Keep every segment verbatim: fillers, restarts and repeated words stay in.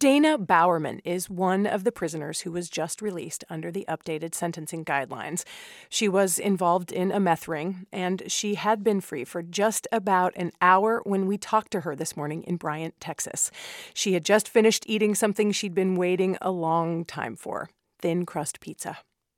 Dana Bowerman is one of the prisoners who was just released under the updated sentencing guidelines. She was involved in a meth ring, and she had been free for just about an hour when we talked to her this morning in Bryant, Texas. She had just finished eating something she'd been waiting a long time for, thin crust pizza.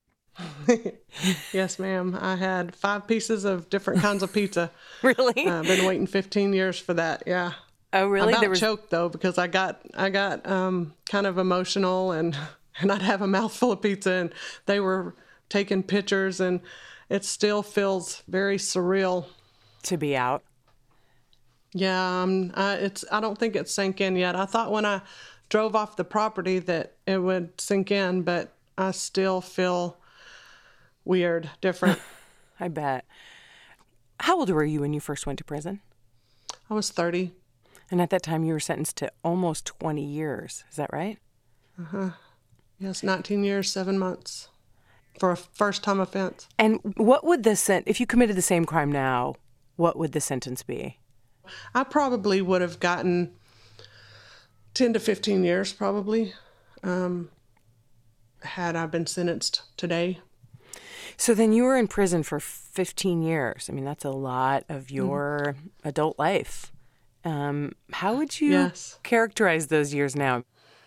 Yes, ma'am. I had five pieces of different kinds of pizza. Really? I've uh, been waiting fifteen years for that, yeah. Oh, really? I about there was... choked, though, because I got I got um, kind of emotional, and, and I'd have a mouthful of pizza, and they were taking pictures, and it still feels very surreal. To be out? Yeah, um, I, it's. I don't think it's sank in yet. I thought when I drove off the property that it would sink in, but I still feel weird, different. I bet. How old were you when you first went to prison? I was thirty. And at that time, you were sentenced to almost twenty years. Is that right? Uh-huh. Yes, nineteen years, seven months for a first-time offense. And what would the sent if you committed the same crime now, what would the sentence be? I probably would have gotten ten to fifteen years, probably, um, had I been sentenced today. So then you were in prison for fifteen years. I mean, that's a lot of your mm. adult life. Um, how would you yes. characterize those years now?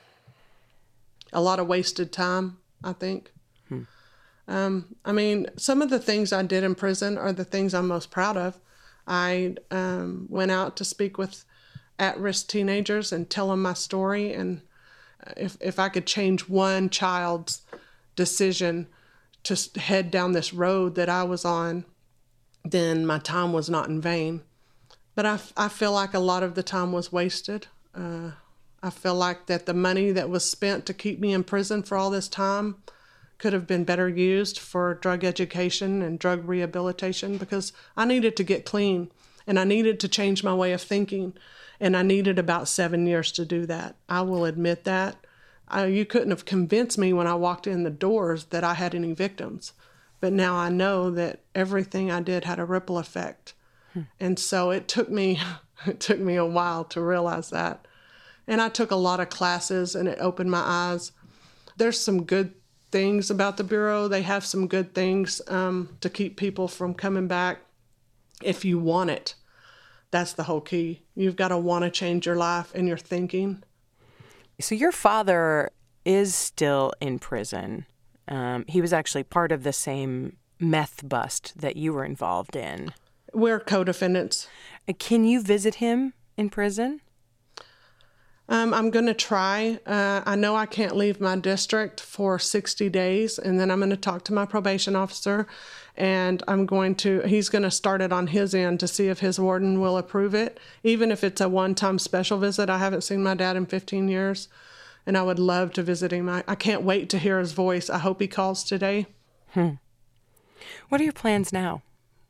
A lot of wasted time, I think. Hmm. Um, I mean, some of the things I did in prison are the things I'm most proud of. I um, went out to speak with at-risk teenagers and tell them my story. And if, if I could change one child's decision to head down this road that I was on, then my time was not in vain. But I, I feel like a lot of the time was wasted. Uh, I feel like that the money that was spent to keep me in prison for all this time could have been better used for drug education and drug rehabilitation, because I needed to get clean and I needed to change my way of thinking. And I needed about seven years to do that. I will admit that. I, you couldn't have convinced me when I walked in the doors that I had any victims. But now I know that everything I did had a ripple effect. And so it took me it took me a while to realize that. And I took a lot of classes, and it opened my eyes. There's some good things about the Bureau. They have some good things um, to keep people from coming back if you want it. That's the whole key. You've got to want to change your life and your thinking. So your father is still in prison. Um, he was actually part of the same meth bust that you were involved in. We're co-defendants. Can you visit him in prison? Um, I'm going to try. Uh, I know I can't leave my district for sixty days, and then I'm going to talk to my probation officer, and I'm going to, he's going to start it on his end to see if his warden will approve it, even if it's a one-time special visit. I haven't seen my dad in fifteen years, and I would love to visit him. I, I can't wait to hear his voice. I hope he calls today. Hmm. What are your plans now?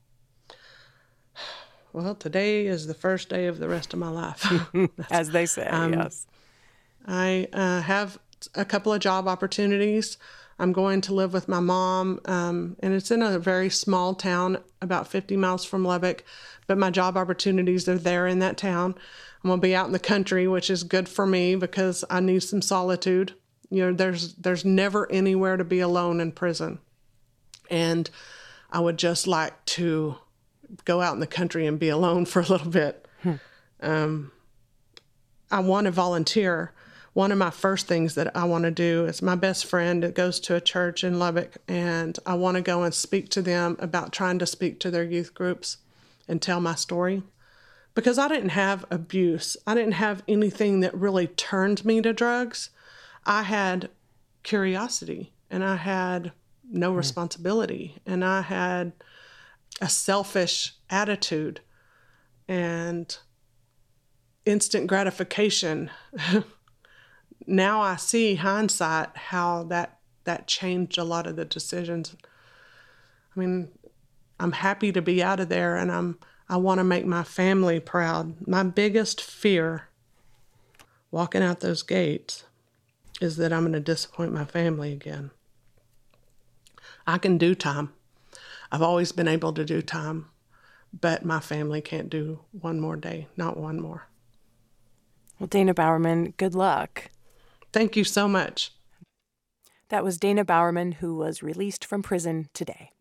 Well, today is the first day of the rest of my life. As they say, um, yes. I uh, have a couple of job opportunities. I'm going to live with my mom, um, and it's in a very small town, about fifty miles from Lubbock, but my job opportunities are there in that town. I'm going to be out in the country, which is good for me because I need some solitude. You know, there's there's never anywhere to be alone in prison. And I would just like to go out in the country and be alone for a little bit. Hmm. Um, I want to volunteer. One of my first things that I want to do is my best friend that goes to a church in Lubbock, and I want to go and speak to them about trying to speak to their youth groups and tell my story. Because I didn't have abuse. I didn't have anything that really turned me to drugs. I had curiosity, and I had no hmm. responsibility, and I had a selfish attitude and instant gratification. Now I see hindsight how that that changed a lot of the decisions. I mean, I'm happy to be out of there, and I'm I want to make my family proud. My biggest fear walking out those gates is that I'm going to disappoint my family again. I can do time. I've always been able to do time, but my family can't do one more day, not one more. Well, Dana Bowerman, good luck. Thank you so much. That was Dana Bowerman, who was released from prison today.